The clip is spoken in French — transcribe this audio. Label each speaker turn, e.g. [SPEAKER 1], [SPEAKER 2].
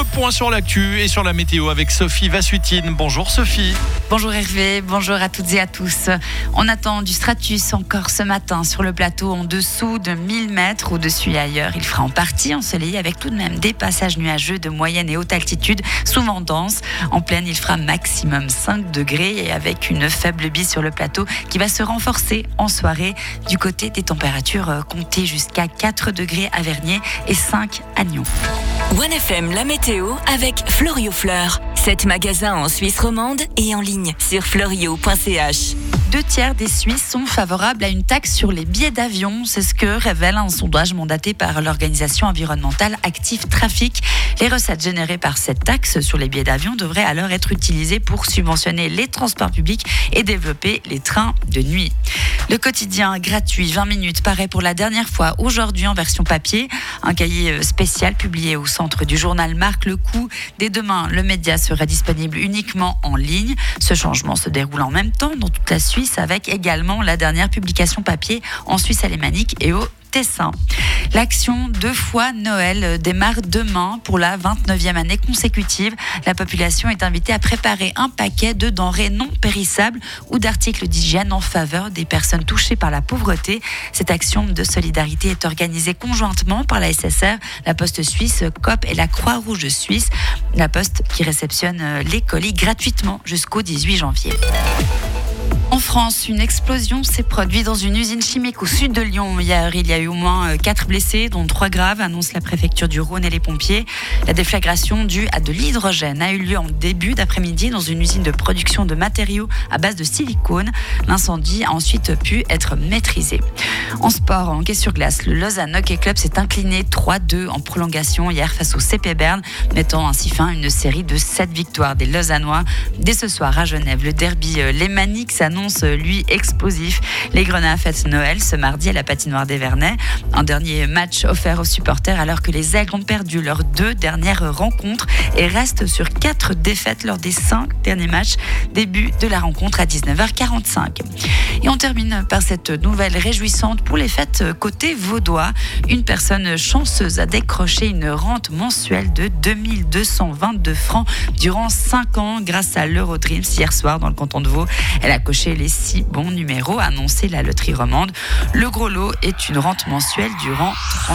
[SPEAKER 1] point sur l'actu et sur la météo avec Sophie Vassutine. Bonjour Sophie.
[SPEAKER 2] Bonjour Hervé, bonjour à toutes et à tous. On attend du stratus encore ce matin sur le plateau en dessous de 1000 mètres. Au-dessus et ailleurs, il fera en partie ensoleillé avec tout de même des passages nuageux de moyenne et haute altitude, souvent denses. En plaine, il fera maximum 5 degrés et avec une faible bise sur le plateau qui va se renforcer en soirée. Du côté des températures comptées jusqu'à 4 degrés à Vernier et 5 à Nyon.
[SPEAKER 3] 1FM, la météo avec Florio Fleurs. 7 magasins en Suisse romande et en ligne sur florio.ch.
[SPEAKER 2] 2/3 des Suisses sont favorables à une taxe sur les billets d'avion. C'est ce que révèle un sondage mandaté par l'organisation environnementale Active Trafic. Les recettes générées par cette taxe sur les billets d'avion devraient alors être utilisées pour subventionner les transports publics et développer les trains de nuit. Le quotidien gratuit 20 minutes paraît pour la dernière fois aujourd'hui en version papier. Un cahier spécial publié au centre du journal marque le coup. Dès demain, le média sera disponible uniquement en ligne. Ce changement se déroule en même temps dans toute la Suisse, avec également la dernière publication papier en Suisse alémanique et au Tessin. L'action 2 fois Noël démarre demain pour la 29e année consécutive. La population est invitée à préparer un paquet de denrées non périssables ou d'articles d'hygiène en faveur des personnes touchées par la pauvreté. Cette action de solidarité est organisée conjointement par la SSR, la Poste suisse, Coop et la Croix-Rouge suisse. La Poste qui réceptionne les colis gratuitement jusqu'au 18 janvier. En France, une explosion s'est produite dans une usine chimique au sud de Lyon. Hier, il y a eu au moins 4 blessés, dont 3 graves, annonce la préfecture du Rhône et les pompiers. La déflagration due à de l'hydrogène a eu lieu en début d'après-midi dans une usine de production de matériaux à base de silicone. L'incendie a ensuite pu être maîtrisé. En sport, en hockey sur glace, le Lausanne Hockey Club s'est incliné 3-2 en prolongation hier face au CP Berne, mettant ainsi fin à une série de 7 victoires des Lausannois. Dès ce soir à Genève, le derby lémanique s'annonce lui explosif. Les Grenats fêtent Noël ce mardi à la patinoire des Vernets. Un dernier match offert aux supporters alors que les Aigles ont perdu leurs 2 dernières rencontres et restent sur 4 défaites lors des 5 derniers matchs. Début de la rencontre à 19h45. Et on termine par cette nouvelle réjouissante pour les fêtes côté vaudois. Une personne chanceuse a décroché une rente mensuelle de 2222 francs durant 5 ans grâce à l'Eurodreams hier soir dans le canton de Vaud. Elle a coché les 6 bons numéros, a annoncé la loterie romande. Le gros lot est une rente mensuelle durant 30